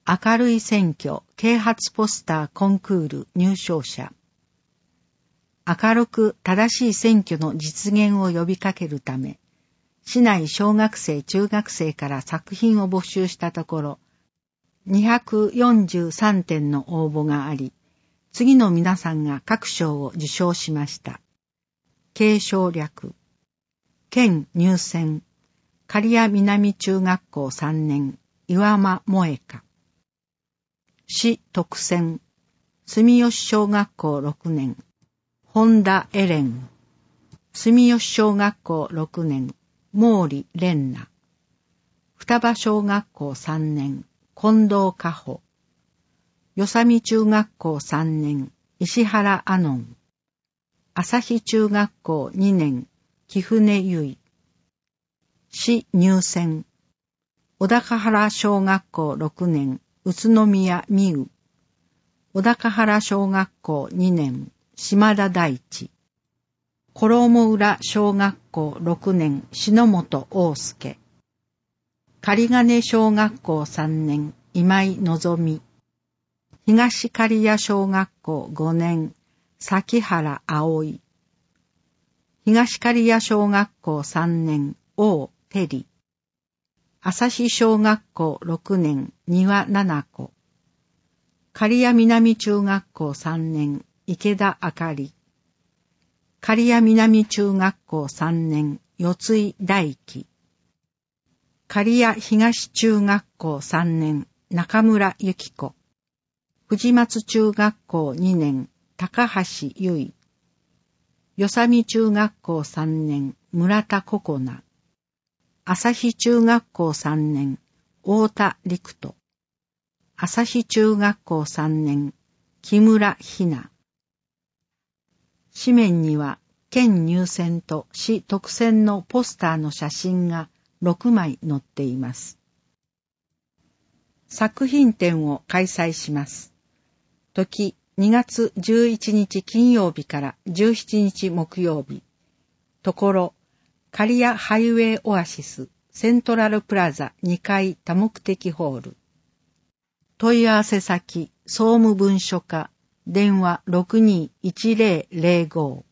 明るい選挙啓発ポスターコンクール入賞者。明るく正しい選挙の実現を呼びかけるため、市内小学生中学生から作品を募集したところ、243点の応募があり、次の皆さんが各賞を受賞しました。継承略。県入選。刈谷南中学校3年、岩間萌香。市特選。住吉小学校6年、本田エレン。住吉小学校6年、毛利蓮奈。双葉小学校3年、近藤加穂。与謝美中学校3年、石原アノン。朝日中学校2年、貴船結衣。市入選。小高原小学校6年、宇都宮美羽。小高原小学校2年、島田大地。衣浦小学校6年、篠本大輔。狩金小学校3年、今井のぞみ。東刈谷小学校5年、崎原葵。東刈谷小学校3年、王照里。朝日小学校6年、丹羽奈々子。刈谷南中学校3年、池田あかり。刈谷南中学校3年、四井大輝。刈谷東中学校3年、中村由紀子。藤松中学校2年、高橋由衣。与謝美中学校3年、村田心奈。朝日中学校3年、太田陸斗。朝日中学校3年、木村ひな。紙面には、県入選と市特選のポスターの写真が6枚載っています。作品展を開催します。時2月11日金曜日から17日木曜日。ところ、刈谷ハイウェイオアシスセントラルプラザ2階多目的ホール。問い合わせ先、総務文書課、電話 621005